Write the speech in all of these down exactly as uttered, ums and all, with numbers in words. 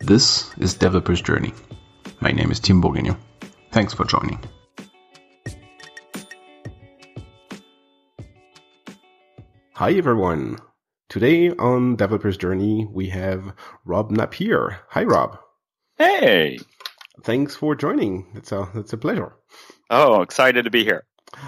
This is Developer's Journey. My name is Tim Bourguignon. Thanks for joining. Hi everyone. Today on Developer's Journey we have Rob Napier. Hi Rob. Hey. Thanks for joining. It's a it's a pleasure. Oh, excited to be here.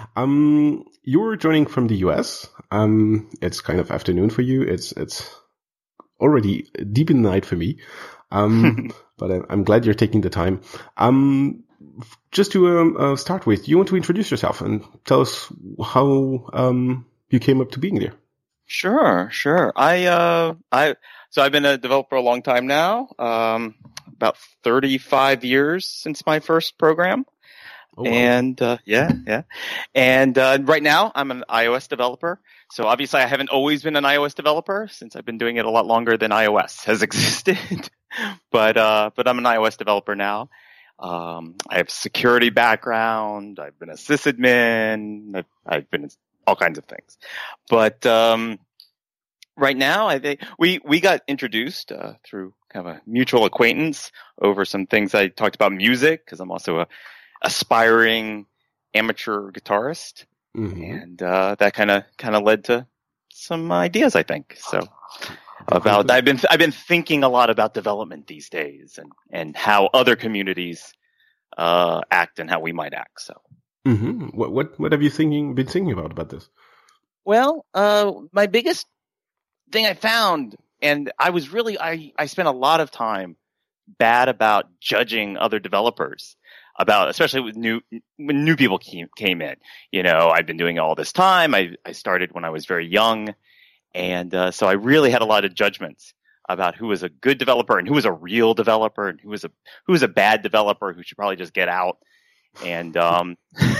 Um, you're joining from the U S. Um, it's kind of afternoon for you. It's it's already deep in the night for me. Um, but I, I'm glad you're taking the time. Um, just to um, uh, start with, you want to introduce yourself and tell us how um you came up to being there. Sure, sure. I uh I so I've been a developer a long time now. Um, about thirty-five years since my first program. Oh, wow. And, uh, yeah, yeah. And, uh, right now I'm an iOS developer. So obviously I haven't always been an iOS developer since I've been doing it a lot longer than iOS has existed. but, uh, but I'm an iOS developer now. Um, I have security background. I've been a sysadmin. I've, I've been all kinds of things. But, um, right now I think we, we got introduced, uh, through kind of a mutual acquaintance over some things. I talked about music because I'm also a aspiring amateur guitarist, mm-hmm. and uh, that kind of kind of led to some ideas, I think. So about I've been I've been thinking a lot about development these days, and and how other communities uh, act and how we might act. So, mm-hmm. what what what have you thinking been thinking about about this? Well, uh, my biggest thing I found, and I was really I I spent a lot of time bad about judging other developers. About, especially with new, when new people came, came in, you know, I've been doing it all this time. I, I started when I was very young. And, uh, so I really had a lot of judgments about who was a good developer and who was a real developer and who was a, who was a bad developer who should probably just get out. And, um,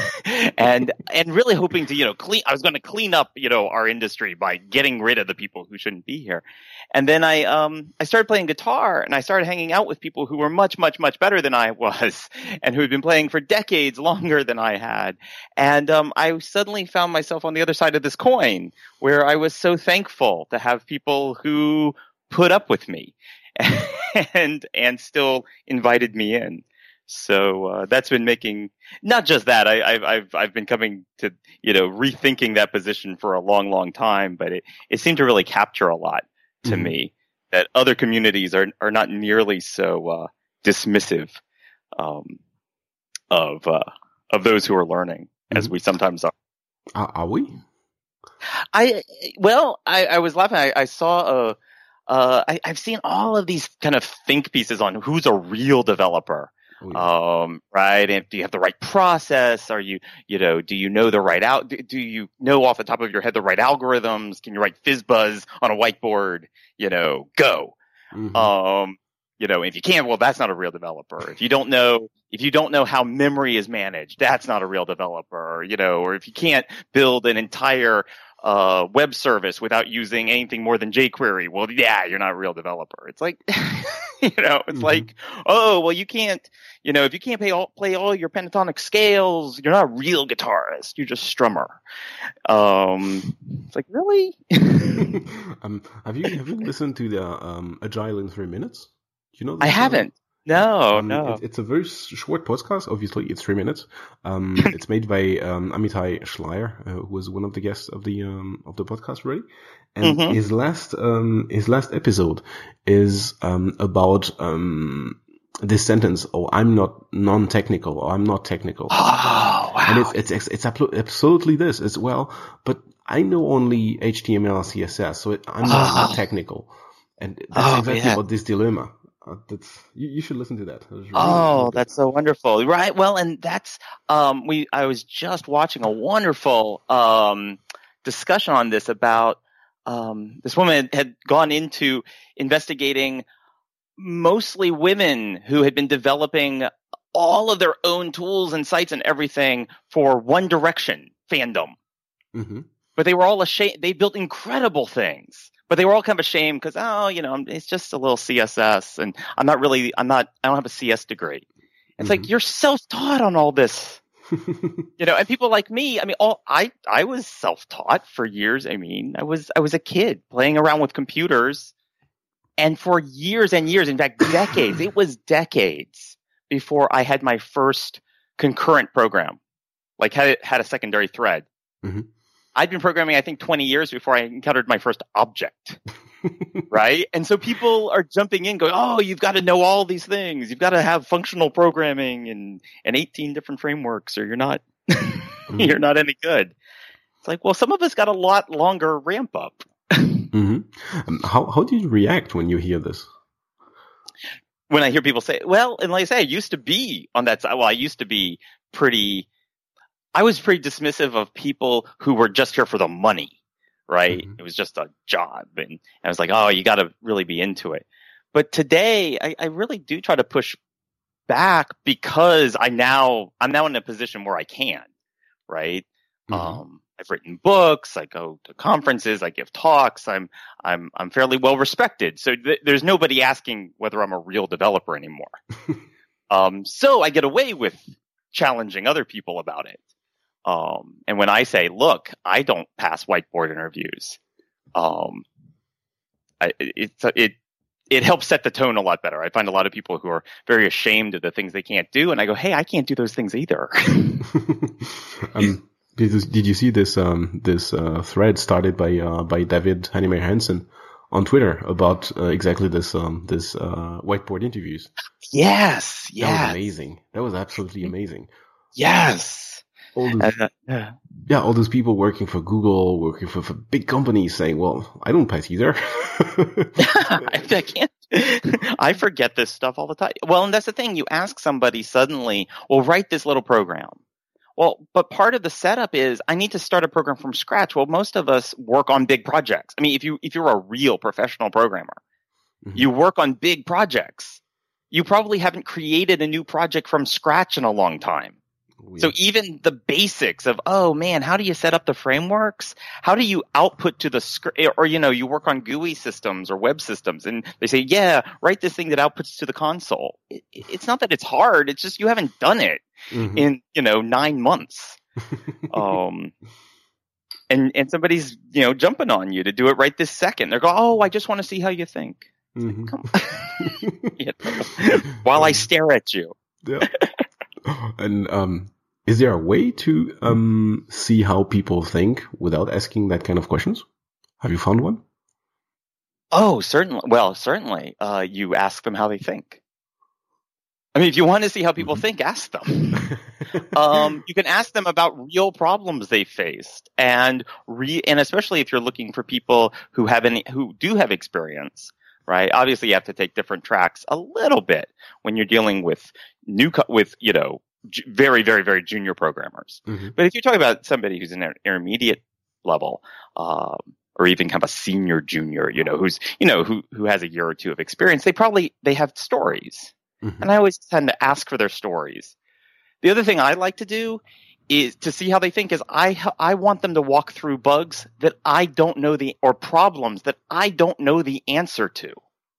and, and really hoping to, you know, clean, I was going to clean up, you know, our industry by getting rid of the people who shouldn't be here. And then I, um, I started playing guitar and I started hanging out with people who were much, much, much better than I was and who had been playing for decades longer than I had. And, um, I suddenly found myself on the other side of this coin where I was so thankful to have people who put up with me and, and still invited me in. So uh, that's been making not just that. I, I've I've I've been coming to you know rethinking that position for a long, long time. But it, it seemed to really capture a lot to mm-hmm. me that other communities are are not nearly so uh, dismissive um, of uh, of those who are learning mm-hmm. as we sometimes are. Uh, are we? I well, I, I was laughing. I, I saw a. Uh, I, I've seen all of these kind of think pieces on who's a real developer. Oh, yeah. Um, right. And do you have the right process? Are you, you know, do you know the right out, do, do you know off the top of your head the right algorithms? Can you write FizzBuzz on a whiteboard? You know, go. Mm-hmm. Um, you know, if you can't, well, that's not a real developer. If you don't know, if you don't know how memory is managed, that's not a real developer, you know, or if you can't build an entire uh, web service without using anything more than jQuery, well, yeah, you're not a real developer. It's like, you know, it's mm-hmm. like, oh, well, you can't, you know, if you can't play all, play all your pentatonic scales, you're not a real guitarist. You're just strummer. Um, it's like, really? um, have you have you listened to the um, Agile in Three Minutes? Do you know? I haven't. No, um, no. It, it's a very short podcast. Obviously, it's three minutes. Um, it's made by um, Amitai Schleier, uh, who was one of the guests of the um, of the podcast already. And mm-hmm. his last um, his last episode is um, about um, this sentence: "Oh, I'm not non-technical, or I'm not technical." Oh, wow! And it's it's it's absolutely this as well. But I know only H T M L and C S S, so it, I'm not, oh. not technical. And that's oh, exactly yeah. what this dilemma. Uh, that's you, you should listen to that. that really oh, that's so wonderful, right? Well, and that's um, we. I was just watching a wonderful um, discussion on this about um, this woman had gone into investigating mostly women who had been developing all of their own tools and sites and everything for One Direction fandom, mm-hmm. but they were all ashamed. They built incredible things. But they were all kind of ashamed because, oh, you know, it's just a little C S S and I'm not really, I'm not, I don't have a C S degree. It's mm-hmm. like, you're self-taught on all this, you know, and people like me, I mean, all, I, I was self-taught for years. I mean, I was, I was a kid playing around with computers And for years and years, in fact, decades, it was decades before I had my first concurrent program, like had, had a secondary thread. Mm-hmm. I'd been programming, I think, twenty years before I encountered my first object. Right? And so people are jumping in going, oh, you've got to know all these things. You've got to have functional programming and, and eighteen different frameworks or you're not, mm-hmm. you're not any good. It's like, well, some of us got a lot longer ramp up. Mm-hmm. Um, how, how do you react when you hear this? When I hear people say, well, and like I say, I used to be on that side. Well, I used to be pretty, I was pretty dismissive of people who were just here for the money. Right? Mm-hmm. It was just a job. And I was like, oh, you got to really be into it. But today, I, I really do try to push back because I now, I'm now in a position where I can, right? Mm-hmm. Um, I've written books. I go to conferences. I give talks. I'm, I'm, I'm fairly well respected. So th- there's nobody asking whether I'm a real developer anymore. um, so I get away with challenging other people about it. Um, and when I say, look, I don't pass whiteboard interviews, um, I, it, it, it helps set the tone a lot better. I find a lot of people who are very ashamed of the things they can't do. And I go, hey, I can't do those things either. um, did, you, did you see this, um, this, uh, thread started by, uh, by David Heinemeier Hansson on Twitter about, uh, exactly this, um, this, uh, whiteboard interviews? Yes. Yes. That was amazing. That was absolutely amazing. Yes. All those, uh, yeah. yeah, all those people working for Google, working for, for big companies saying, well, I don't pass either. I can't. I forget this stuff all the time. Well, and that's the thing. You ask somebody suddenly, well, write this little program. Well, but part of the setup is I need to start a program from scratch. Well, most of us work on big projects. I mean, if you, if you're a real professional programmer, mm-hmm. you work on big projects. You probably haven't created a new project from scratch in a long time. Weird. So even the basics of, oh man, how do you set up the frameworks? How do you output to the script? Or, you know, you work on G U I systems or web systems and they say, yeah, write this thing that outputs to the console. It, it's not that it's hard. It's just you haven't done it mm-hmm. in, you know, nine months. um, and, and somebody's, you know, jumping on you to do it right this second. They're going, oh, I just want to see how you think. Mm-hmm. Come on. you know, while I stare at you. Yeah. And um, is there a way to um, see how people think without asking that kind of questions? Have you found one? Oh, certainly. Well, certainly. Uh, you ask them how they think. I mean, if you want to see how people mm-hmm. think, ask them. um, you can ask them about real problems they faced, and re- and especially if you're looking for people who have any who do have experience. Right. Obviously, you have to take different tracks a little bit when you're dealing with new, co- with, you know, j- very, very, very junior programmers. Mm-hmm. But if you're talking about somebody who's in an intermediate level, um, or even kind of a senior junior, you know, who's, you know, who, who has a year or two of experience, they probably, they have stories. Mm-hmm. And I always tend to ask for their stories. The other thing I like to do is to see how they think is I, I want them to walk through bugs that I don't know the, or problems that I don't know the answer to.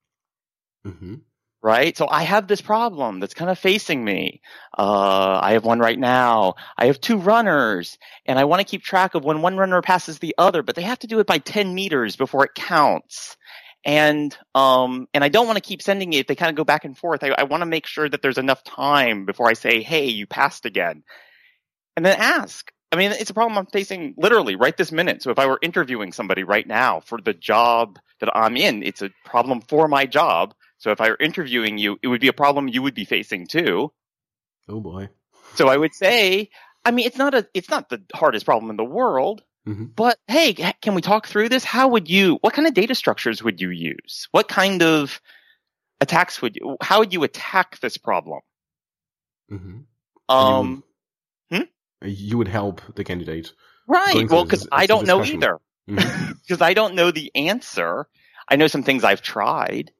Mm-hmm. Right? So I have this problem that's kind of facing me. Uh, I have one right now. I have two runners and I want to keep track of when one runner passes the other, but they have to do it by ten meters before it counts. And, um, and I don't want to keep sending it if they kind of go back and forth. I, I want to make sure that there's enough time before I say, hey, you passed again. And then ask. I mean, it's a problem I'm facing literally right this minute. So if I were interviewing somebody right now for the job that I'm in, it's a problem for my job. So if I were interviewing you, it would be a problem you would be facing too. Oh boy. So I would say, I mean, it's not a, it's not the hardest problem in the world, mm-hmm. but hey, can we talk through this? How would you, what kind of data structures would you use? What kind of attacks would you, how would you attack this problem? Mm-hmm. Um, You would help the candidate. Right. Well, because I don't know either. Because mm-hmm. I don't know the answer. I know some things I've tried.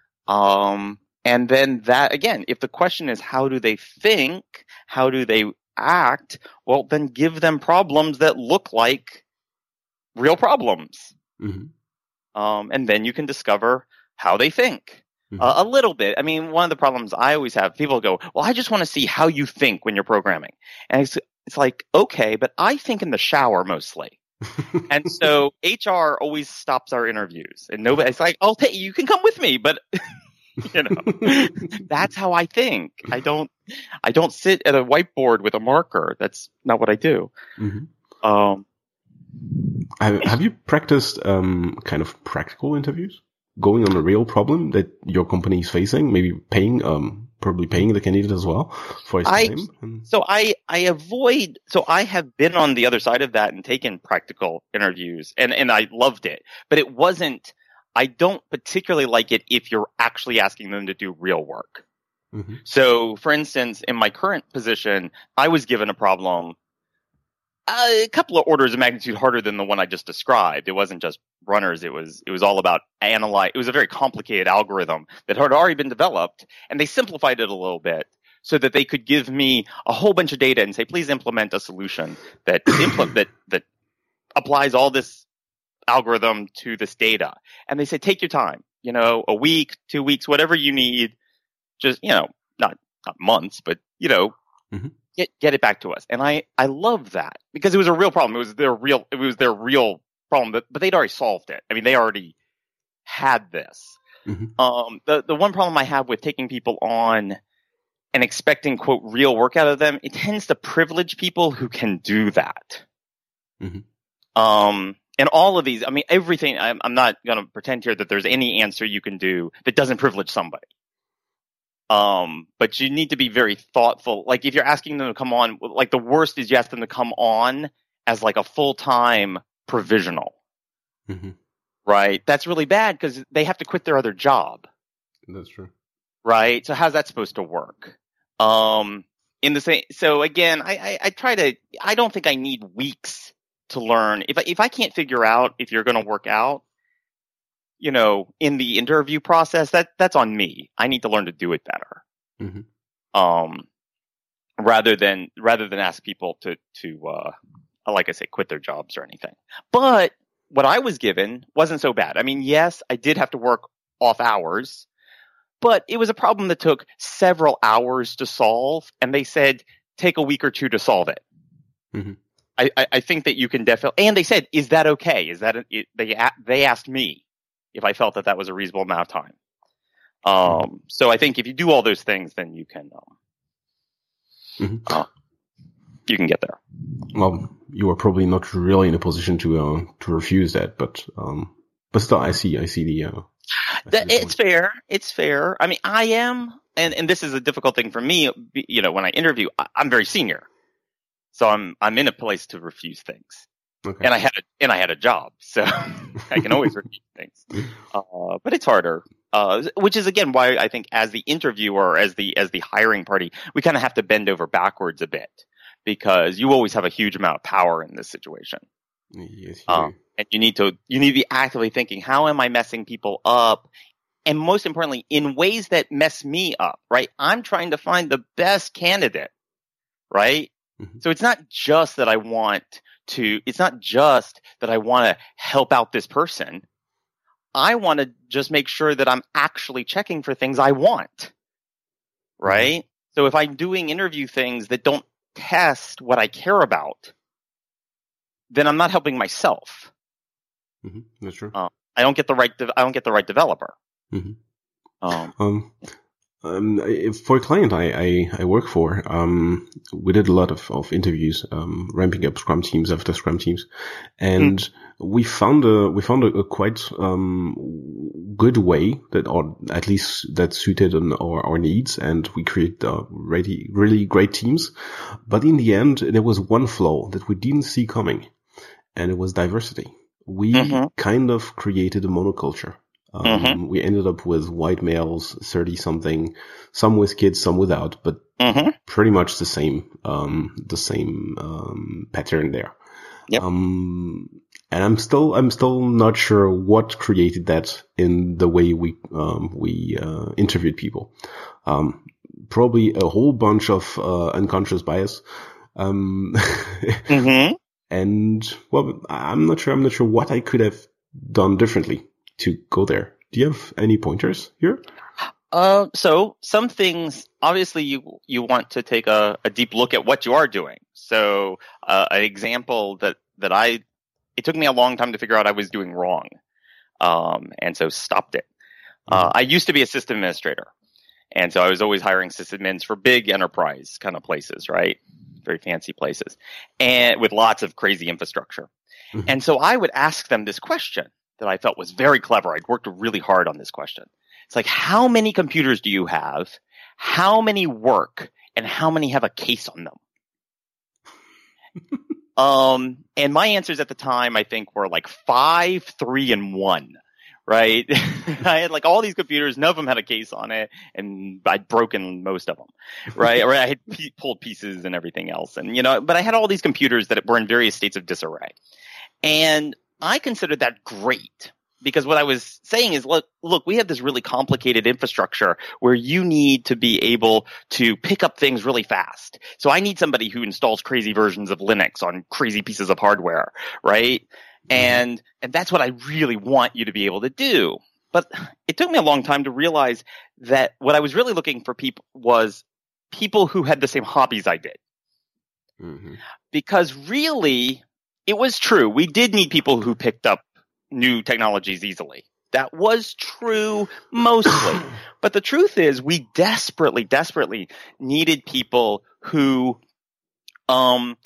Um, and then that, again, if the question is how do they think, how do they act, well, then give them problems that look like real problems. Mm-hmm. Um, and then you can discover how they think. Mm-hmm. Uh, a little bit. I mean, one of the problems I always have, people go, well, I just want to see how you think when you're programming. And it's, it's like, okay, but I think in the shower mostly. And so H R always stops our interviews, and nobody, it's like, "I'll take you can come with me," but you know, that's how I think. I don't, I don't sit at a whiteboard with a marker. That's not what I do. Mm-hmm. Um, have, have you practiced um, kind of practical interviews, going on a real problem that your company is facing, maybe paying, um, probably paying the candidate as well for his I, time? And... So I, I avoid, so I have been on the other side of that and taken practical interviews, and, and I loved it, but it wasn't, I don't particularly like it if you're actually asking them to do real work. Mm-hmm. So for instance, in my current position, I was given a problem a couple of orders of magnitude harder than the one I just described. It wasn't just runners. It was, it was all about analyze. It was a very complicated algorithm that had already been developed, and they simplified it a little bit so that they could give me a whole bunch of data and say, please implement a solution that implement, that, that applies all this algorithm to this data. And they said, take your time, you know, a week, two weeks, whatever you need. Just, you know, not, not months, but, you know, mm-hmm. Get get it back to us. And I, I love that because it was a real problem. It was their real it was their real problem, but, but they'd already solved it. I mean, they already had this. Mm-hmm. Um the, the one problem I have with taking people on and expecting, quote, real work out of them, it tends to privilege people who can do that. Mm-hmm. Um and all of these, I mean, everything, I'm, I'm not gonna pretend here that there's any answer you can do that doesn't privilege somebody. Um, but you need to be very thoughtful. Like if you're asking them to come on, like the worst is you ask them to come on as like a full-time provisional. Mm-hmm. Right? That's really bad because they have to quit their other job. That's true. Right? So how's that supposed to work? Um, in the same, so again, I, I, I try to, I don't think I need weeks to learn. If I, if I can't figure out if you're going to work out, you know, in the interview process, that that's on me. I need to learn to do it better. Mm-hmm. Um, rather than, rather than ask people to, to, uh, like I say, quit their jobs or anything. But what I was given wasn't so bad. I mean, yes, I did have to work off hours, but it was a problem that took several hours to solve. And they said, take a week or two to solve it. Mm-hmm. I, I, I think that you can definitely, and they said, is that okay? Is that, a, it, they, they asked me if I felt that that was a reasonable amount of time. Um, so I think if you do all those things, then you can, um, mm-hmm. uh, you can get there. Well, you are probably not really in a position to, uh, to refuse that, but, um, but still, I see, I see the, uh, I that, see the it's fair. It's fair. I mean, I am, and, and this is a difficult thing for me, you know, when I interview, I, I'm very senior. So I'm, I'm in a place to refuse things. Okay. And I had a, and I had a job, so I can always refuse things. Uh, but it's harder. Uh, which is again why I think as the interviewer, as the, as the hiring party, we kind of have to bend over backwards a bit because you always have a huge amount of power in this situation. Yes, you um, do. And you need to, you need to be actively thinking, how am I messing people up? And most importantly, in ways that mess me up, right? I'm trying to find the best candidate, right? Mm-hmm. So it's not just that I want to, it's not just that I want to help out this person. I want to just make sure that I'm actually checking for things I want. Right? Mm-hmm. So if I'm doing interview things that don't test what I care about, then I'm not helping myself. Mm-hmm. That's true. Uh, I don't get the right, de- I don't get the right developer. Mm-hmm. Um, um, Um, for a client I, I, I work for, um, we did a lot of, of interviews, um, ramping up Scrum teams after Scrum teams. And mm. we found a, we found a, a quite, um, good way that, or at least that suited on our, our needs. And we created uh, really, really great teams. But in the end, there was one flaw that we didn't see coming. And it was diversity. We mm-hmm. kind of created a monoculture. Um, mm-hmm. We ended up with white males, thirty something, some with kids, some without, but mm-hmm. pretty much the same, um, the same, um, pattern there. Yep. Um, and I'm still, I'm still not sure what created that in the way we, um, we, uh, interviewed people. Um, probably a whole bunch of, uh, unconscious bias. Um, mm-hmm. and well, I'm not sure, I'm not sure what I could have done differently to go there. Do you have any pointers here? Uh, so some things, obviously you, you want to take a, a deep look at what you are doing. So, uh, an example that, that I it took me a long time to figure out I was doing wrong. Um, and so stopped it. Uh, I used to be a system administrator. And so I was always hiring sysadmins for big enterprise kind of places, right? Very fancy places, and with lots of crazy infrastructure. Mm-hmm. And so I would ask them this question that I felt was very clever. I'd worked really hard on this question. It's like, how many computers do you have? How many work? And how many have a case on them? um, and my answers at the time, I think, were like five, three, and one. Right? I had like all these computers, none of them had a case on it, and I'd broken most of them. Right? Or I had p- pulled pieces and everything else. And, you know, but I had all these computers that were in various states of disarray. And I considered that great because what I was saying is, look, look, we have this really complicated infrastructure where you need to be able to pick up things really fast. So I need somebody who installs crazy versions of Linux on crazy pieces of hardware, right? And and that's what I really want you to be able to do. But it took me a long time to realize that what I was really looking for people was people who had the same hobbies I did. Mm-hmm. Because really, it was true. We did need people who picked up new technologies easily. That was true mostly. But the truth is we desperately, desperately needed people who um,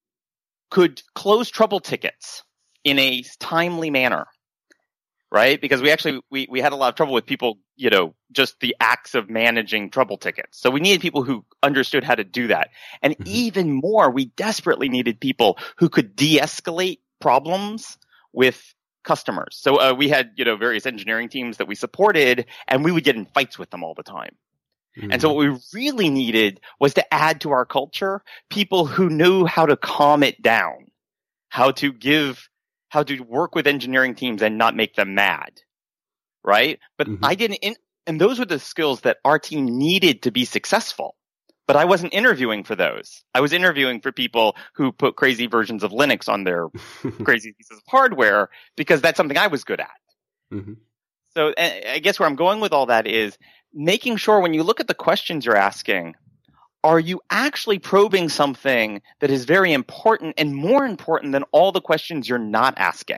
could close trouble tickets in a timely manner, right? Because we actually, we, we had a lot of trouble with people, you know, just the acts of managing trouble tickets. So we needed people who understood how to do that. And mm-hmm. even more, we desperately needed people who could de-escalate problems with customers. So uh, we had, you know, various engineering teams that we supported, and we would get in fights with them all the time. Mm-hmm. And so what we really needed was to add to our culture people who knew how to calm it down, how to give how to work with engineering teams and not make them mad, right? But mm-hmm. I didn't, in, and those were the skills that our team needed to be successful. But I wasn't interviewing for those. I was interviewing for people who put crazy versions of Linux on their crazy pieces of hardware because that's something I was good at. Mm-hmm. So I guess where I'm going with all that is making sure when you look at the questions you're asking, are you actually probing something that is very important and more important than all the questions you're not asking?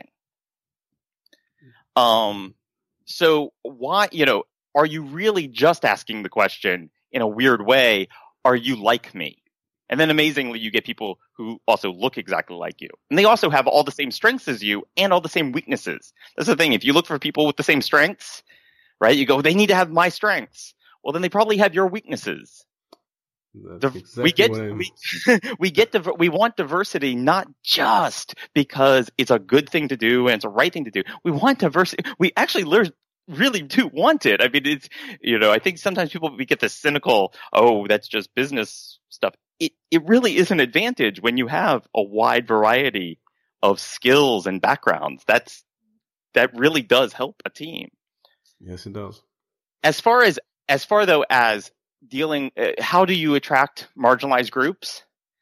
Um, so why, you know, are you really just asking the question in a weird way? Are you like me? And then amazingly, you get people who also look exactly like you. And they also have all the same strengths as you and all the same weaknesses. That's the thing. If you look for people with the same strengths, right, you go, they need to have my strengths. Well, then they probably have your weaknesses. That's exactly we get what we we get diver- we want diversity not just because it's a good thing to do and it's a right thing to do. We want diversity. We actually learn, really do want it. I mean, it's, you know, I think sometimes people we get this cynical, oh, that's just business stuff. It it really is an advantage when you have a wide variety of skills and backgrounds. That's that really does help a team. Yes, it does. As far as as far though as dealing, uh, how do you attract marginalized groups?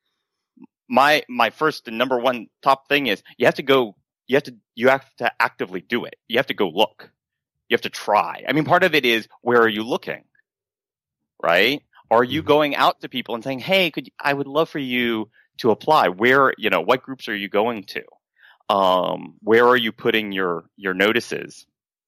My my first and number one top thing is you have to go. You have to you have to actively do it. You have to go look. You have to try. I mean, part of it is where are you looking, right? Are you mm-hmm. going out to people and saying, "Hey, could you, I would love for you to apply." Where, you know, what groups are you going to? Um, where are you putting your your notices?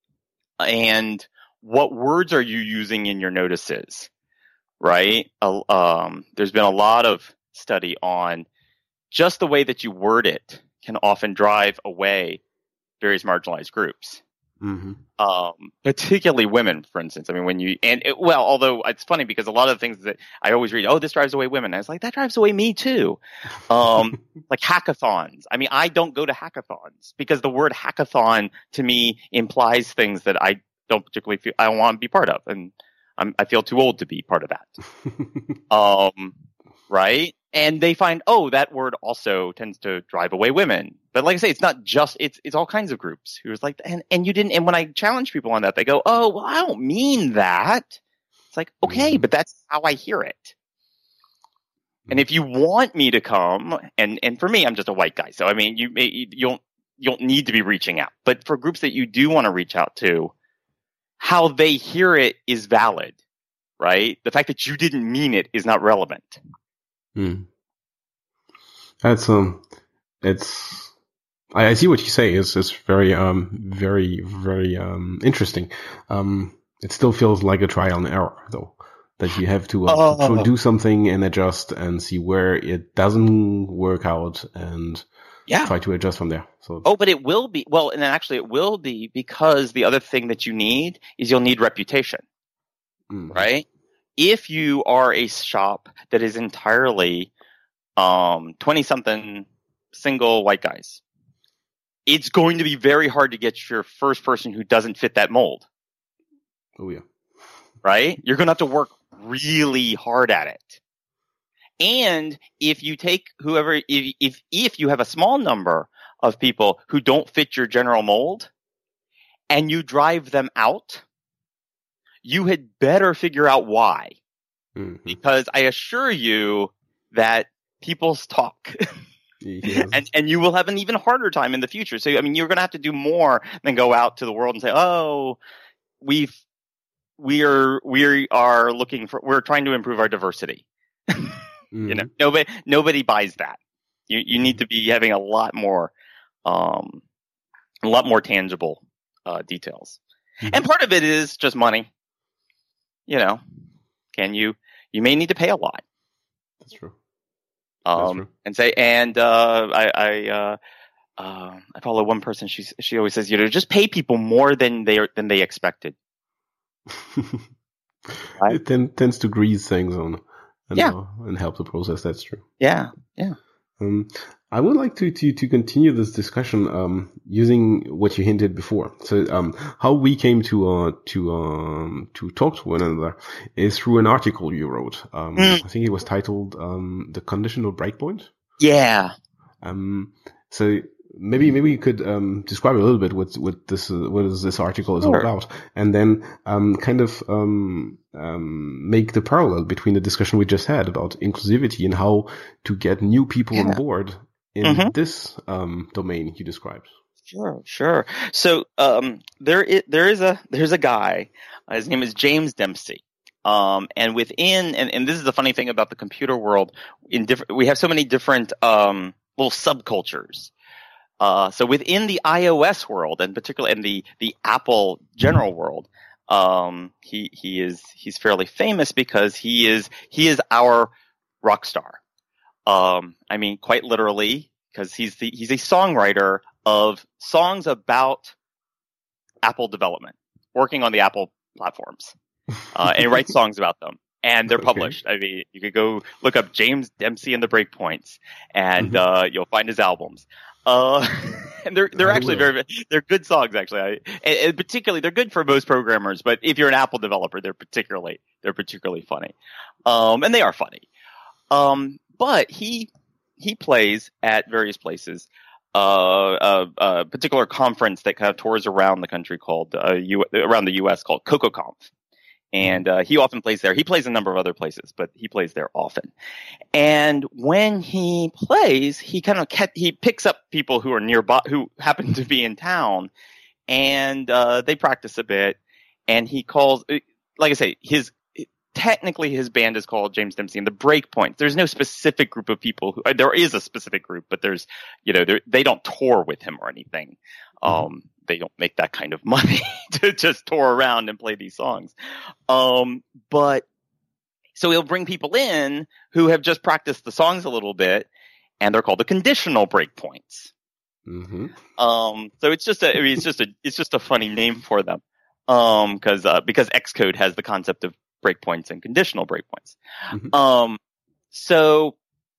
And what words are you using in your notices? Right? Uh, um, there's been a lot of study on just the way that you word it can often drive away various marginalized groups. Mm-hmm. Um, particularly women, for instance. I mean, when you, and it, well, although it's funny because a lot of the things that I always read, oh, this drives away women. I was like, that drives away me too. Um, like hackathons. I mean, I don't go to hackathons because the word hackathon to me implies things that I don't particularly feel I want to be part of. And I'm, I feel too old to be part of that. um, right? And they find, oh, that word also tends to drive away women. But like I say, it's not just, it's it's all kinds of groups who's like, and, and you didn't, and when I challenge people on that, they go, oh, well, I don't mean that. It's like, okay, mm-hmm. but that's how I hear it. Mm-hmm. And if you want me to come, and, and for me, I'm just a white guy. So, I mean, you, you don't, you don't need to be reaching out. But for groups that you do want to reach out to, how they hear it is valid, right? The fact that you didn't mean it is not relevant. Hmm. That's um, it's I, I see what you say. It's it's very um very very um interesting. Um, it still feels like a trial and error though, that you have to, uh, Oh. to do something and adjust and see where it doesn't work out and Yeah. try to adjust from there. So Oh, but it will be well, and actually it will be because the other thing that you need is you'll need reputation, mm, right? If you are a shop that is entirely um twenty something single white guys, it's going to be very hard to get your first person who doesn't fit that mold, oh yeah, right? You're going to have to work really hard at it. And if you take whoever, if, if, if you have a small number of people who don't fit your general mold and you drive them out, you had better figure out why. mm-hmm. Because I assure you that people talk. Yes. and, and you will have an even harder time in the future. So, I mean, you're going to have to do more than go out to the world and say, oh, we've, we are, we are looking for, we're trying to improve our diversity. Mm-hmm. You know, nobody, nobody buys that. You, you need to be having a lot more, um, a lot more tangible, uh, details. Mm-hmm. And part of it is just money. You know, can you, you may need to pay a lot. That's true. Um, That's true. and say, and, uh, I, I, uh, uh, I follow one person. She's, she always says, you know, just pay people more than they are, than they expected. Right? It ten, tends to grease things on and, Yeah. uh, and help the process. That's true. Yeah. Yeah. Um, I would like to, to, to continue this discussion, um, using what you hinted before. So, um, how we came to, uh, to, um, to talk to one another is through an article you wrote. Um, Mm. I think it was titled, um, The Conditional Breakpoint. Yeah. Um, so maybe, maybe you could, um, describe a little bit what, what this, uh, what is this article is all Sure. about, and then, um, kind of, um, um, make the parallel between the discussion we just had about inclusivity and how to get new people Yeah. on board in Mhm. this, um, domain you described. Sure, sure. So, um, there is, there is a, there's a guy, uh, his name is James Dempsey. Um, and within, and, and this is the funny thing about the computer world, in different, we have so many different, um, little subcultures. Uh, so within the iOS world, and particularly in the, the Apple general world, um, he, he is, he's fairly famous because he is, he is our rock star. Um, I mean, quite literally, because he's the, he's a songwriter of songs about Apple development, working on the Apple platforms, uh, and he writes songs about them. And they're Okay. published. I mean, you could go look up James Dempsey and the Breakpoints, and Mhm. uh, you'll find his albums. Uh, and they're they're I actually will. very they're good songs actually. I, and, and particularly they're good for most programmers, but if you're an Apple developer, they're particularly they're particularly funny. Um, and they are funny. Um, but he he plays at various places. Uh, a, a particular conference that kind of tours around the country called uh, U, around the U S called CocoConf. And uh, he often plays there. He plays a number of other places, but he plays there often. And when he plays, he kind of ke- he picks up people who are nearby, who happen to be in town, and uh, they practice a bit. And he calls, like I say, his technically his band is called James Dempsey and the Breakpoints. There's no specific group of people who, there is a specific group, but there's, you know, they don't tour with him or anything. Mm-hmm. Um, they don't make that kind of money to just tour around and play these songs. Um, but so he'll bring people in who have just practiced the songs a little bit, and they're called the conditional breakpoints. Mm-hmm. Um, so it's just a, I mean, it's just a, it's just a funny name for them. Um, cause, uh, because Xcode has the concept of breakpoints and conditional breakpoints. Mm-hmm. Um, so,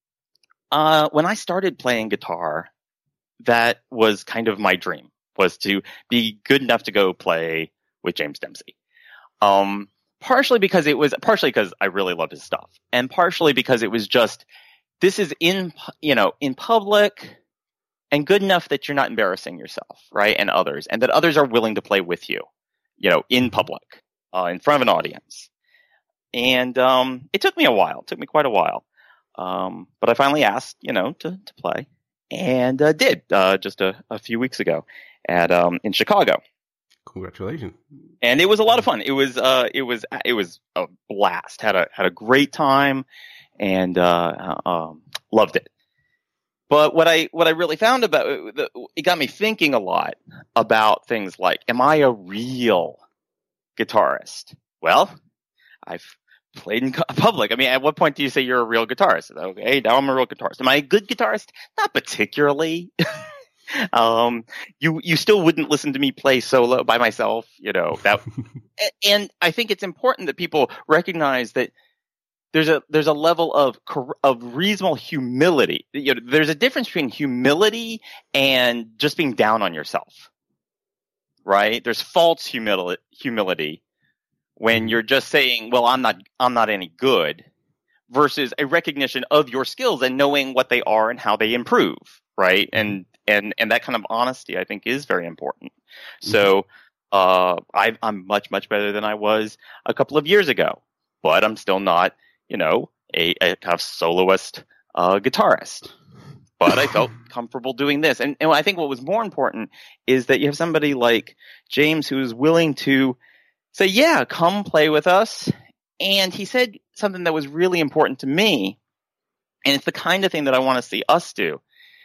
uh, when I started playing guitar, that was kind of my dream, was to be good enough to go play with James Dempsey. Um, partially because it was, partially because I really loved his stuff, and partially because it was just, this is in, you know, in public and good enough that you're not embarrassing yourself, right? And others, and that others are willing to play with you, you know, in public, uh, in front of an audience. And, um, it took me a while, it took me quite a while. Um, but I finally asked, you know, to, to play, and, uh, did, uh, just a, a few weeks ago at, um, in Chicago. Congratulations. And it was a lot of fun. It was, uh, it was, it was a blast. Had a, had a great time, and, uh, um, loved it. But what I what I really found about it, it got me thinking a lot about things like, am I a real guitarist? Well, I've played in public. I mean, at what point do you say you're a real guitarist? Okay, now I'm a real guitarist. Am I a good guitarist? Not particularly. um, you you still wouldn't listen to me play solo by myself, you know. That, and I think it's important that people recognize that there's a there's a level of of reasonable humility. You know, there's a difference between humility and just being down on yourself, right? There's false humility humility when you're just saying, "Well, I'm not I'm not any good," versus a recognition of your skills and knowing what they are and how they improve, right? And and and that kind of honesty, I think, is very important. So, uh, I, I'm much much better than I was a couple of years ago, but I'm still not, you know, a, a kind of soloist uh, guitarist. But I felt comfortable doing this. And, and I think what was more important is that you have somebody like James who's willing to say, yeah, come play with us. And he said something that was really important to me. And it's the kind of thing that I want to see us do.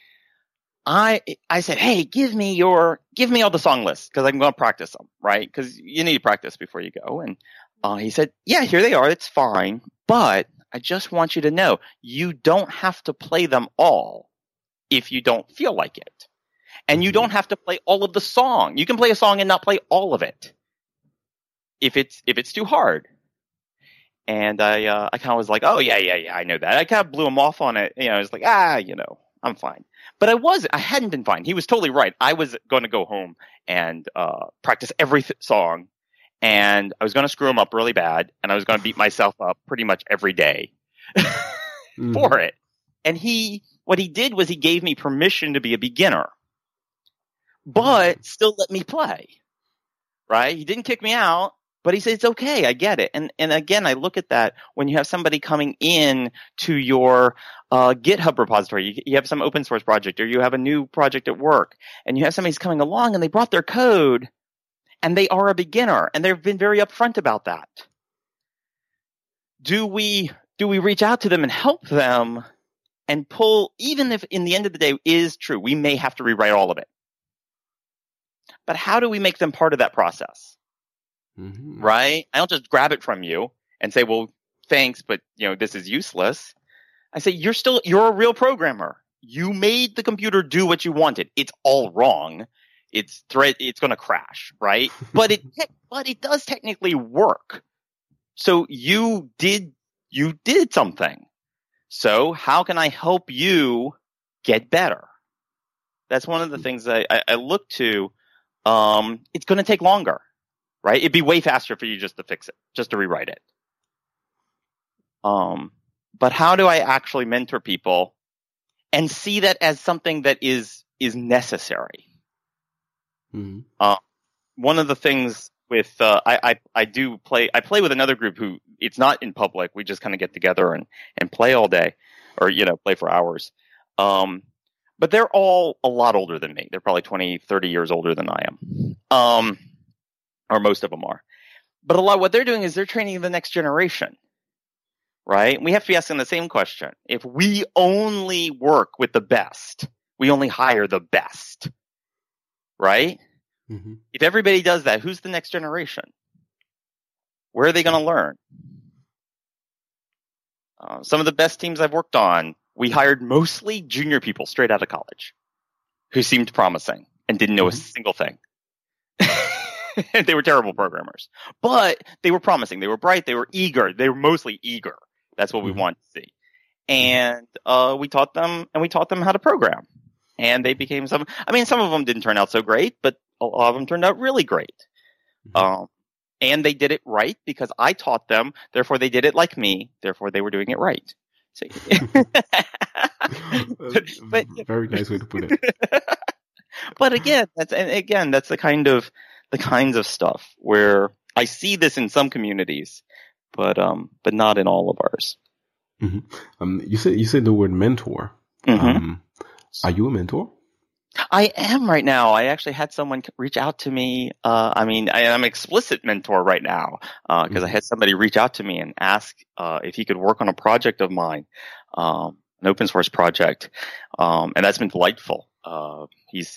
I I said, hey, give me your give me all the song lists because I'm going to practice them, right? Because you need to practice before you go. And uh, he said, yeah, here they are. It's fine. But I just want you to know you don't have to play them all if you don't feel like it. And you don't have to play all of the song. You can play a song and not play all of it if it's if it's too hard. And I uh, I kind of was like, oh, yeah, yeah, yeah, I know that. I kind of blew him off on it. You know, I was like, ah, you know, I'm fine. But I was I hadn't been fine. He was totally right. I was going to go home and uh, practice every th- song. And I was going to screw him up really bad. And I was going to beat myself up pretty much every day mm. for it. And he, what he did was he gave me permission to be a beginner, but still let me play. Right? He didn't kick me out, but he said, it's okay. I get it. And, and again, I look at that when you have somebody coming in to your uh, GitHub repository, you, you have some open source project or you have a new project at work and you have somebody who's coming along and they brought their code and they are a beginner and they've been very upfront about that. Do we, do we reach out to them and help them and pull, even if in the end of the day is true, we may have to rewrite all of it. But how do we make them part of that process? Mm-hmm. Right? I don't just grab it from you and say, well, thanks, but you know, this is useless. I say, you're still, you're a real programmer. You made the computer do what you wanted. It's all wrong. It's threat, it's going to crash, right? but it, but it does technically work. So you did, you did something. So how can I help you get better? That's one of the things I, I, I look to. Um, it's going to take longer. Right? It'd be way faster for you just to fix it, just to rewrite it. Um, but how do I actually mentor people and see that as something that is is necessary? Mm-hmm. Uh, one of the things with uh, I, I I do play I play with another group who it's not in public. We just kind of get together and and play all day, or you know, play for hours. Um, but they're all a lot older than me. They're probably twenty, thirty years older than I am. Um. Or most of them are. But a lot of what they're doing is they're training the next generation, right? We have to be asking the same question. If we only work with the best, we only hire the best, right? Mm-hmm. If everybody does that, who's the next generation? Where are they going to learn? Uh, some of the best teams I've worked on, we hired mostly junior people straight out of college who seemed promising and didn't know mm-hmm. a single thing. They were terrible programmers, but they were promising. They were bright. They were eager. They were mostly eager. That's what we mm-hmm. want to see. And uh, we taught them, and we taught them how to program. And they became some. I mean, some of them didn't turn out so great, but a lot of them turned out really great. Mm-hmm. Um, and they did it right because I taught them. Therefore, they did it like me. Therefore, they were doing it right. So, but, but, very nice way to put it. But again, that's and again, that's the kind of the kinds of stuff where I see this in some communities, but um, but not in all of ours. Mm-hmm. Um, you said you said the word mentor. Mm-hmm. Um, are you a mentor? I am right now. I actually had someone reach out to me. Uh, I mean, I am an explicit mentor right now because uh, mm-hmm. I had somebody reach out to me and ask uh, if he could work on a project of mine. Um, an open source project, um, and that's been delightful. Uh, he's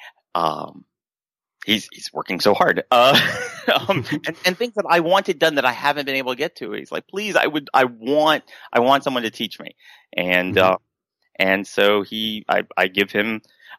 um, he's he's working so hard, uh, um, and, and things that I wanted done that I haven't been able to get to. He's like, please, I would, I want, I want someone to teach me, and mm-hmm. uh, and so he, I, I give him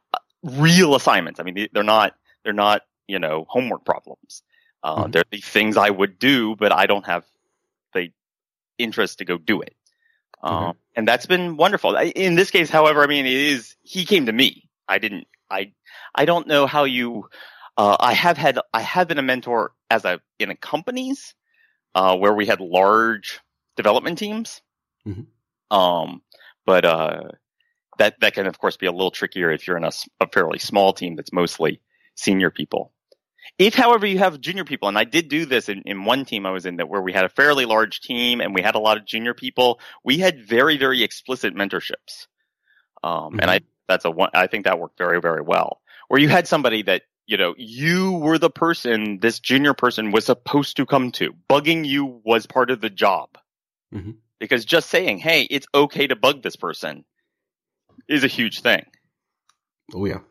real assignments. I mean, they're not, they're not, you know, homework problems. Uh, mm-hmm. They're the things I would do, but I don't have the interest to go do it. Um, mm-hmm. And that's been wonderful. In this case, however, I mean, it is, he came to me. I didn't, I, I don't know how you, uh, I have had, I have been a mentor as a, in a companies, uh, where we had large development teams. Mm-hmm. Um, but, uh, that, that can of course be a little trickier if you're in a, a fairly small team that's mostly senior people. If, however, you have junior people, and I did do this in, in one team I was in that where we had a fairly large team and we had a lot of junior people, we had very, very explicit mentorships. Um, mm-hmm. and I, that's a one, I think that worked very, very well. Where you had somebody that, you know, you were the person this junior person was supposed to come to. Bugging you was part of the job. Mm-hmm. Because just saying, hey, it's okay to bug this person is a huge thing. Oh, yeah.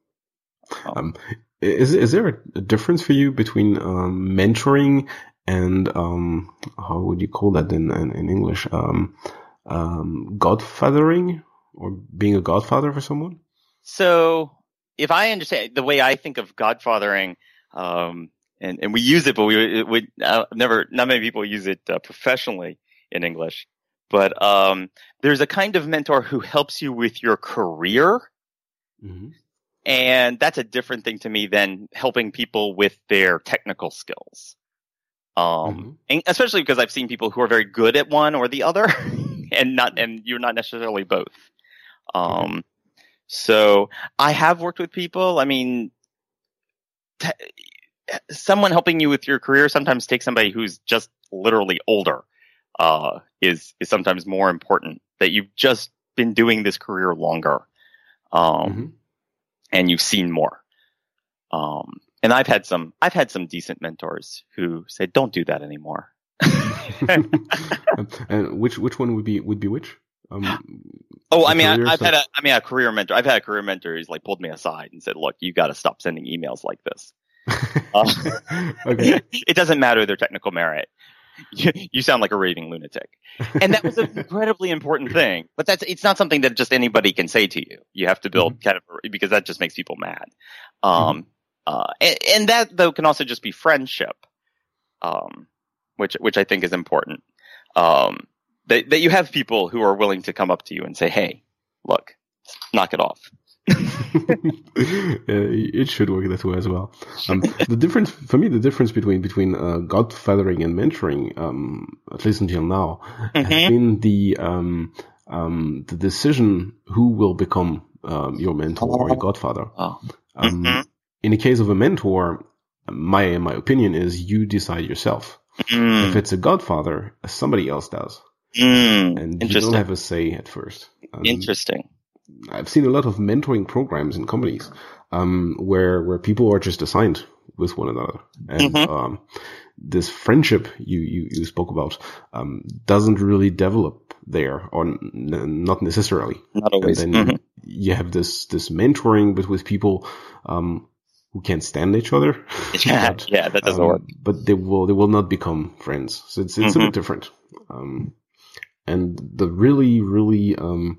Um, is is there a difference for you between um, mentoring and um, how would you call that in in, in English? Um, um, godfathering, or being a godfather for someone? So, if I understand the way I think of godfathering, um, and and we use it, but we we uh, never, not many people use it uh, professionally in English. But um, there's a kind of mentor who helps you with your career. Mm-hmm. And that's a different thing to me than helping people with their technical skills. Um, mm-hmm. and especially because I've seen people who are very good at one or the other and not, and you're not necessarily both. Um, mm-hmm. So I have worked with people. I mean, t- someone helping you with your career sometimes takes somebody who's just literally older, uh, is, is sometimes more important, that you've just been doing this career longer. Um, mm-hmm. And you've seen more. Um, and I've had some, I've had some decent mentors who said, don't do that anymore. And which, which one would be, would be which? Um, oh, I mean, I, I've stuff? had a, I mean, a career mentor. I've had a career mentor who's like pulled me aside and said, look, you got to stop sending emails like this. uh, okay. It doesn't matter their technical merit. You, you sound like a raving lunatic. And that was an incredibly important thing. But that's, it's not something that just anybody can say to you. You have to build mm-hmm. kind of, because that just makes people mad. Um, mm-hmm. uh, and, and that though can also just be friendship. Um, which, which I think is important. Um, that, that you have people who are willing to come up to you and say, hey, look, knock it off. uh, it should work that way as well. Um, the difference for me, the difference between between uh, godfathering and mentoring, um, at least until now, mm-hmm. has been the um, um, the decision who will become um, your mentor or your godfather. Oh. Um, mm-hmm. In the case of a mentor, my my opinion is you decide yourself. Mm. If it's a godfather, somebody else does, mm. and you don't have a say at first. Um, Interesting. I've seen a lot of mentoring programs in companies, um, where, where people are just assigned with one another. And, mm-hmm. um, this friendship you, you, you spoke about, um, doesn't really develop there, or n- not necessarily. Not always. And then mm-hmm. you have this, this mentoring, but with people, um, who can't stand each other. Yeah, but, yeah, that doesn't um, work. But they will, they will not become friends. So it's, it's mm-hmm. a bit different. Um, and the really, really, um,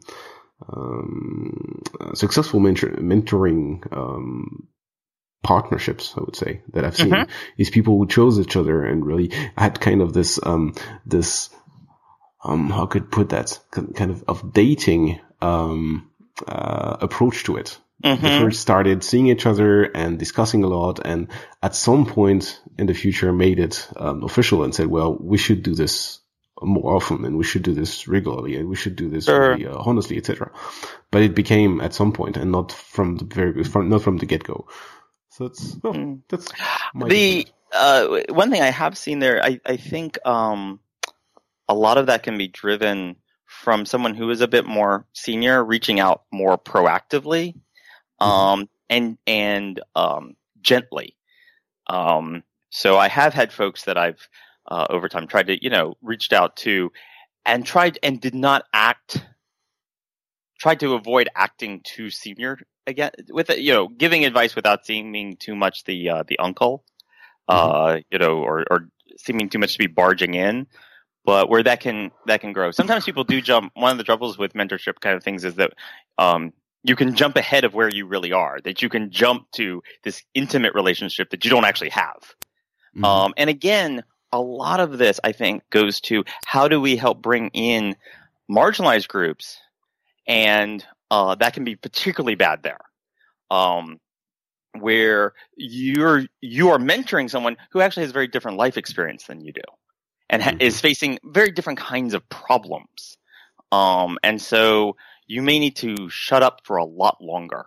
Um, uh, successful mentor- mentoring um, partnerships, I would say, that I've seen, mm-hmm. is people who chose each other and really had kind of this um, this um, how could I put that kind of of dating um, uh, approach to it. Mm-hmm. They first started seeing each other and discussing a lot, and at some point in the future made it um, official and said, "Well, we should do this more often, and we should do this regularly, and we should do this sure. really, uh, honestly, et cetera" But it became at some point, and not from the very, from, not from the get go. So it's well, mm. that's my the uh, one thing I have seen there. I I think um, a lot of that can be driven from someone who is a bit more senior, reaching out more proactively, um, mm-hmm. and and um, gently. Um, so I have had folks that I've Uh, over time tried to, you know, reached out to and tried and did not act tried to avoid acting too senior again with it, you know, giving advice without seeming too much the uh, the uncle, uh, mm-hmm. you know, or, or seeming too much to be barging in. But where that can that can grow. Sometimes people do jump. One of the troubles with mentorship kind of things is that um, you can jump ahead of where you really are. That you can jump to this intimate relationship that you don't actually have. Mm-hmm. Um, and again, a lot of this, I think, goes to how do we help bring in marginalized groups, and uh, that can be particularly bad there, um, where you're you are mentoring someone who actually has a very different life experience than you do. And ha- mm-hmm. is facing very different kinds of problems. Um, and so you may need to shut up for a lot longer.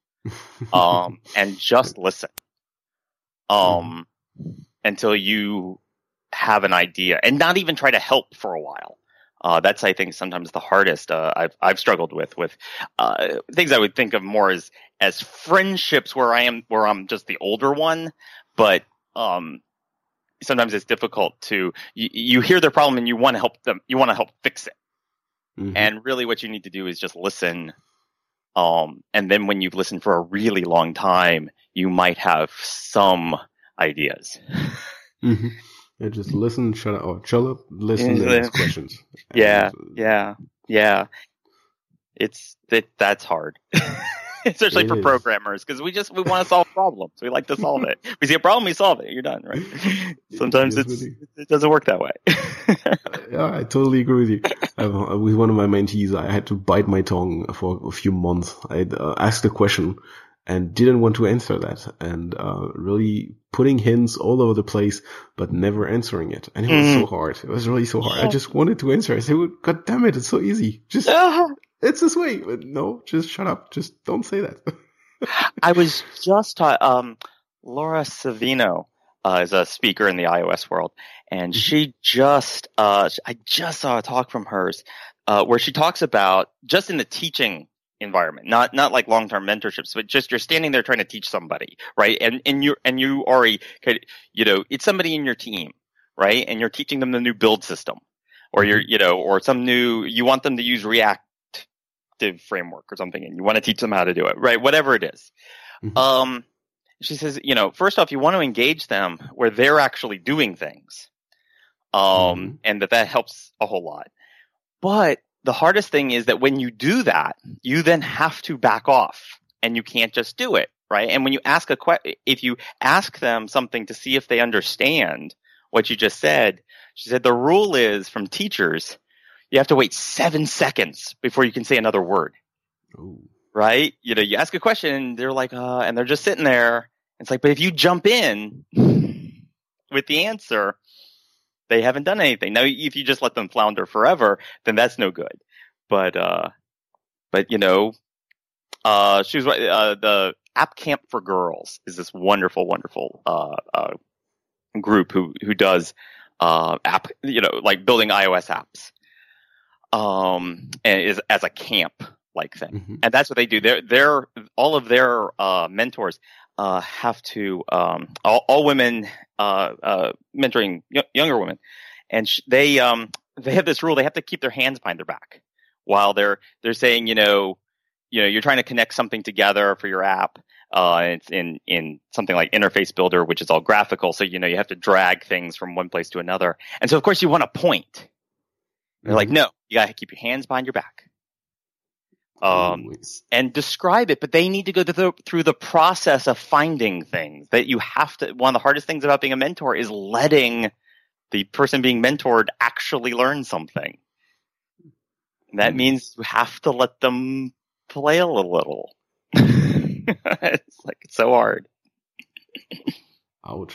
Um, and just listen. Um, mm-hmm. until you have an idea, and not even try to help for a while. Uh, that's, I think, sometimes the hardest, uh, I've, I've struggled with, with, uh, things I would think of more as, as friendships where I am, where I'm just the older one, but, um, sometimes it's difficult to, you, you hear their problem and you want to help them, you want to help fix it. Mm-hmm. And really what you need to do is just listen. Um, and then when you've listened for a really long time, you might have some ideas. Mm-hmm. Yeah, just listen, shut up, or shut up, listen, and ask questions. Yeah, and, yeah, yeah. It's, it, that's hard. Especially it for is. Programmers, because we just we want to solve problems. We like to solve it. We see a problem, we solve it. You're done, right? Sometimes yes, it's really. It doesn't work that way. Yeah, I totally agree with you. Uh, with one of my mentees, I had to bite my tongue for a few months. I uh, asked a question and didn't want to answer that, and uh, really putting hints all over the place, but never answering it. And it was mm. so hard. It was really so hard. Yeah. I just wanted to answer. I said, well, God damn it, it's so easy. Just. Uh-huh. It's this way. No, just shut up. Just don't say that. I was just taught, um, Laura Savino, uh, is a speaker in the iOS world, and mm-hmm. she just, uh, I just saw a talk from hers, uh, where she talks about just in the teaching environment, not, not like long-term mentorships, but just you're standing there trying to teach somebody, right? And, and you, and you already, you know, it's somebody in your team, right? And you're teaching them the new build system, or you're, you know, or some new, you want them to use React framework or something, and you want to teach them how to do it, right? Whatever it is. Mm-hmm. Um, she says, you know, first off, you want to engage them where they're actually doing things. Um, mm-hmm. and that that helps a whole lot. But the hardest thing is that when you do that, you then have to back off, and you can't just do it, right? And when you ask a que- if you ask them something to see if they understand what you just said, she said the rule is from teachers, you have to wait seven seconds before you can say another word. Ooh. Right? You know, you ask a question and they're like, uh, and they're just sitting there. It's like, but if you jump in with the answer, they haven't done anything. Now, if you just let them flounder forever, then that's no good. But, uh, but, you know, uh, she was, uh, the App Camp for Girls is this wonderful, wonderful, uh, uh, group who, who does, uh, app, you know, like building iOS apps. Um, and is as a camp like thing. Mm-hmm. And that's what they do. They're, they're, all of their, uh, mentors, uh, have to, um, all, all women, uh, uh, mentoring y- younger women. And sh- they, um, they have this rule. They have to keep their hands behind their back while they're, they're saying, you know, you know, you're trying to connect something together for your app. Uh, it's in, in something like Interface Builder, which is all graphical. So, you know, you have to drag things from one place to another. And so, of course, you want to point. They're like, no, you gotta keep your hands behind your back. Um, and describe it, but they need to go through the, through the process of finding things that you have to, one of the hardest things about being a mentor is letting the person being mentored actually learn something. And that means you have to let them flail a little. It's like, it's so hard. Ouch.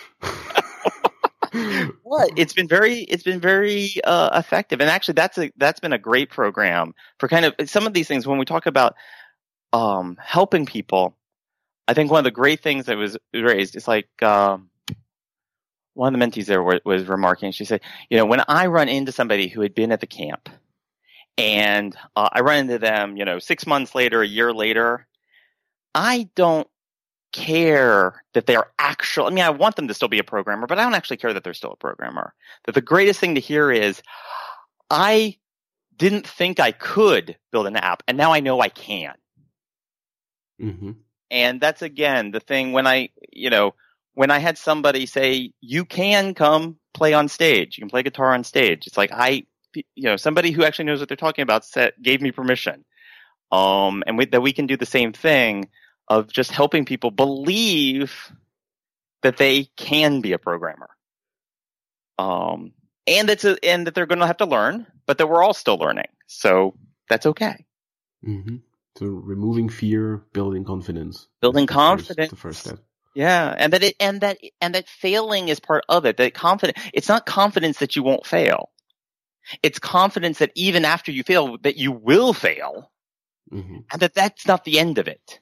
What? It's been very, it's been very uh, effective, and actually, that's a that's been a great program for kind of some of these things. When we talk about um, helping people, I think one of the great things that was raised is like um, one of the mentees there was, was remarking. She said, "You know, when I run into somebody who had been at the camp, and uh, I run into them, you know, six months later, a year later, I don't care that they're actually, I mean, I want them to still be a programmer, but I don't actually care that they're still a programmer. That the greatest thing to hear is, I didn't think I could build an app, and now I know I can. Mm-hmm. And that's, again, the thing when I, you know, when I had somebody say, you can come play on stage, you can play guitar on stage. It's like I, you know, somebody who actually knows what they're talking about said, gave me permission. Um, and we, that we can do the same thing of just helping people believe that they can be a programmer. Um, and it's a, and that they're going to have to learn, but that we're all still learning. So that's okay. Mm-hmm. So removing fear, building confidence. Building the confidence. First, the first step. Yeah, and that it and that and that failing is part of it. That confidence. It's not confidence that you won't fail. It's confidence that even after you fail, that you will fail, mm-hmm. and that that's not the end of it.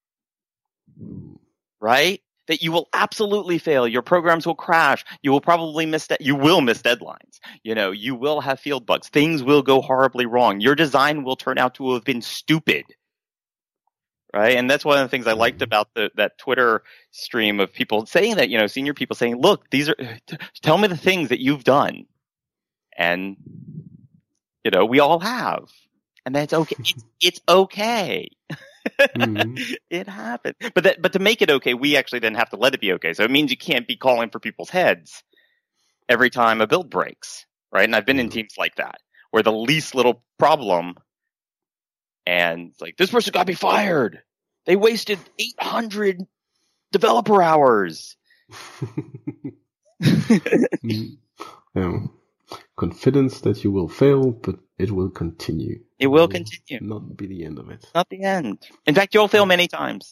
Right? That you will absolutely fail. Your programs will crash. You will probably miss that. You will miss deadlines. You know, you will have field bugs. Things will go horribly wrong. Your design will turn out to have been stupid. Right. And that's one of the things I liked about the, that Twitter stream of people saying that, you know, senior people saying, look, these are, t- tell me the things that you've done. And, you know, we all have. And that's okay. It's, it's okay. Mm-hmm. It happened. But that, but to make it okay, we actually then have to let it be okay. So it means you can't be calling for people's heads every time a build breaks. Right. And I've been mm-hmm. in teams like that where the least little problem. And it's like, this person got me fired. They wasted eight hundred developer hours. yeah. Confidence that you will fail, but it will continue. It will continue. Not be the end of it. Not the end. In fact, you'll fail many times.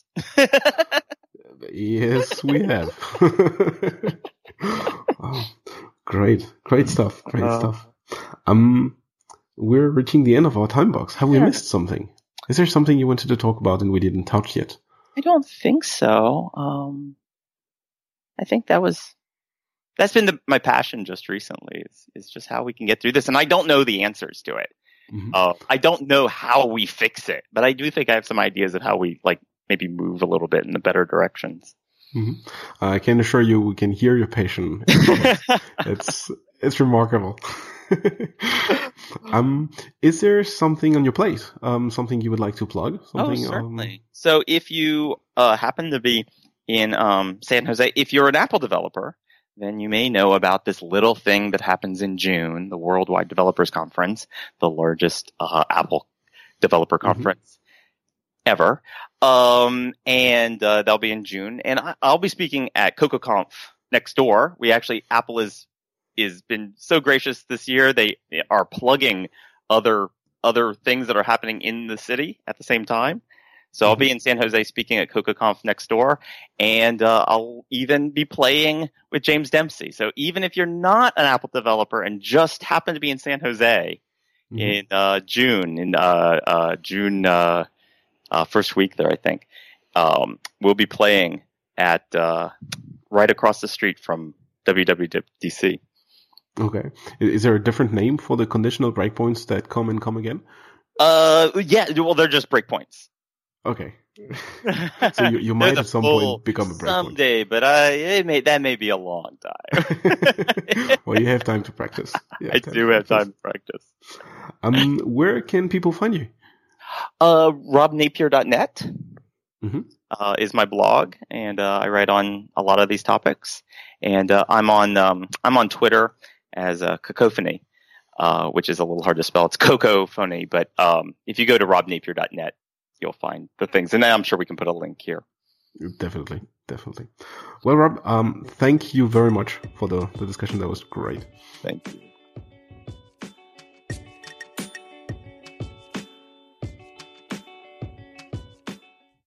Yes, we have. Oh, great. Great stuff. Great uh, stuff. Um, We're reaching the end of our time box. Have we yeah. missed something? Is there something you wanted to talk about and we didn't touch yet? I don't think so. Um, I think that was, that's been the, my passion just recently is, is just how we can get through this. And I don't know the answers to it. Mm-hmm. Uh, I don't know how we fix it, but I do think I have some ideas of how we like maybe move a little bit in the better directions. Mm-hmm. Uh, I can assure you we can hear your passion. it's, it's remarkable. um, is there something on your plate? Um, something you would like to plug? Something, oh, certainly. Um... So if you uh, happen to be in um, San Jose, if you're an Apple developer, then you may know about this little thing that happens in June, the Worldwide Developers Conference, the largest uh, Apple developer conference mm-hmm. ever. Um, and uh, that'll be in June. And I- I'll be speaking at CocoaConf next door. We actually, Apple is is been so gracious this year. They are plugging other other things that are happening in the city at the same time. So mm-hmm. I'll be in San Jose speaking at CocoaConf next door, and uh, I'll even be playing with James Dempsey. So even if you're not an Apple developer and just happen to be in San Jose mm-hmm. in uh, June, in uh, uh, June uh, uh, first week there, I think, um, we'll be playing at uh, right across the street from W W D C. Okay. Is there a different name for the conditional breakpoints that come and come again? Uh, yeah. Well, they're just breakpoints. Okay. So you, you might at some point become a breakpoint. Someday, but I, it may, that may be a long time. Well, you have time to practice. I do have time to practice. Um, where can people find you? Uh, rob napier dot net mm-hmm. uh, is my blog, and uh, I write on a lot of these topics. And uh, I'm on um, I'm on Twitter as uh, Cacophony, uh, which is a little hard to spell. It's Cocophony, but um, if you go to rob napier dot net, you'll find the things. And I'm sure we can put a link here. Definitely, definitely. Well, Rob, um, thank you very much for the, the discussion. That was great. Thank you.